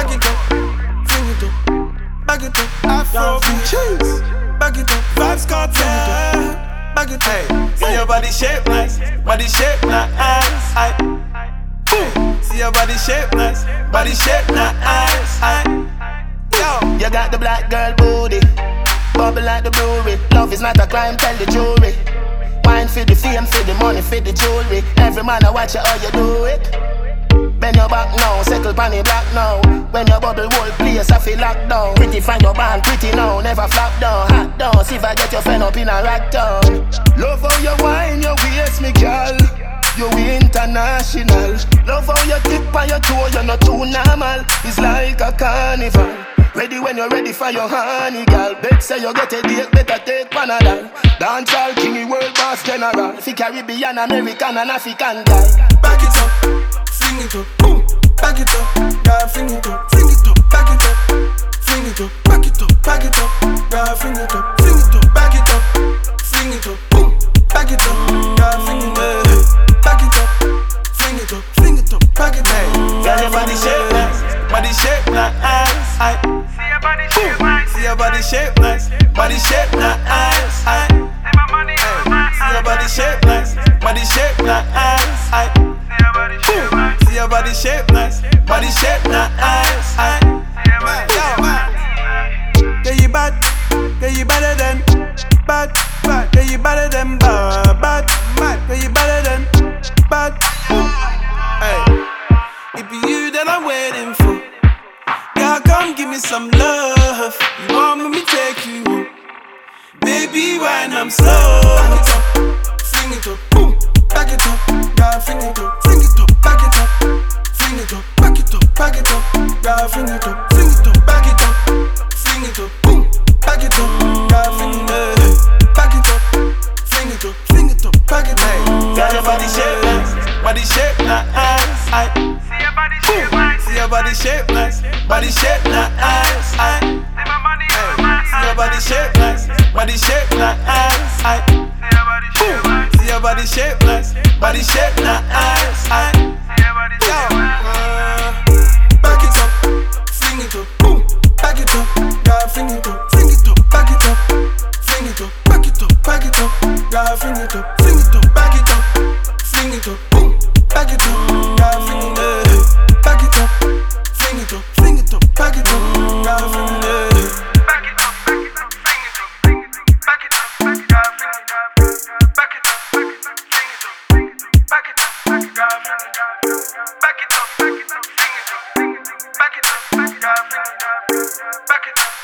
Back it up, fling it up, back it up, Afro cheese. Back it up, Vybz Kartel. Back it up, See your body shape nice, body shape nice. See your body shape nice, body shape nice. Yo, you got the black girl booty, bubble like the brewery. Love is not a crime, tell the jury. Wine for the fame, for the money, for the jewelry. Every man I watch you how you do it. Bend your back now, settle pan the black now. When your bubble whole place I feel locked down. Pretty find your band, pretty now, never flop down. Hot down, see if I get your friend up in a rack down. Love how you wine, your waist me girl. You international. Love how you tip on your toe, you're not too normal. It's like a carnival. Ready when you're ready for your honey, girl. Bet say you get a date, better take Panadol. Dancehall king, world boss general. Fi Caribbean, American and African guy. back it up, fling it up, boom. Back it up, girl, fling it up, fling it up, back it up, fling it up, back it up, back it up, girl, fling it up, fling it up, back it up, fling it up, boom. Back it up, girl, fling it up, back it up, fling it up, fling it up, back it up. Girl, your body shape nice, body shape nice. See your body shape nice. See your body shape nice, body shape nice. See my money on my See your body shape nice, body shape nice. See your body shape nice. See your body shape nice, body shape nice. See your body shape nice. Yeah, you bad, yeah, you better than bad, bad, yeah, you better than bad, bad, mad, yeah, you better than bad. Hey, it be you that I'm waiting for. Girl, come give me some love. You want me to take you home? Baby, when I'm slow. Back it up, fling it up, boom. Back it up, girl, fling it up, fling it up, back it up, fling it up, back it up, back it up, girl, fling it up, fling it up, back it up, fling it up, boom. Back it up, girl, fling it up, back it up, fling it up, fling it up, back it up. Girl, your body shape nice, body shape nice. See your body shape nice. See your body shape nice, body shape nice. See my money on my See your body shape nice, body shape nice. See your body shape nice. See your body shape nice, body shape nice. See your body shape nice. Back it up, fling it up, boom. Back it up, girl, fling it up, fling it up, back it up, fling it up, back it up, back it up, girl, fling it up, fling it up, back it up, fling it up, boom. Back it up, girl, fling it up, back it up, fling it up, fling it up, back it up, girl, fling it up. Back it up, back it up, fling it up, fling it up, back it up, back it up, fling it up, back it up, back it up, fling it up, fling it up, back it up, back it up, fling it up, back it up, back it up, fling it up, fling it up, back it up, back it up, fling it up, back it up.